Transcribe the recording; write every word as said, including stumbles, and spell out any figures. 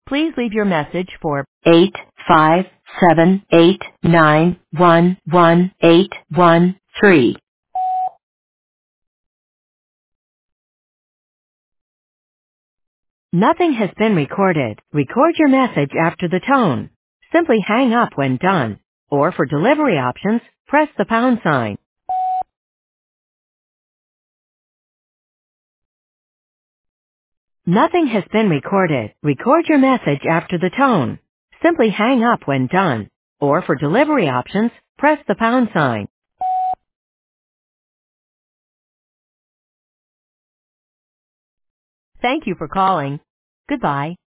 Please leave your message for eight five seven eight nine one one eight one three. Nothing has been recorded. Record your message after the tone. Simply hang up when done. Or for delivery options, press the pound sign. Nothing has been recorded. Record your message after the tone. Simply hang up when done. Or for delivery options, press the pound sign. Thank you for calling. Goodbye.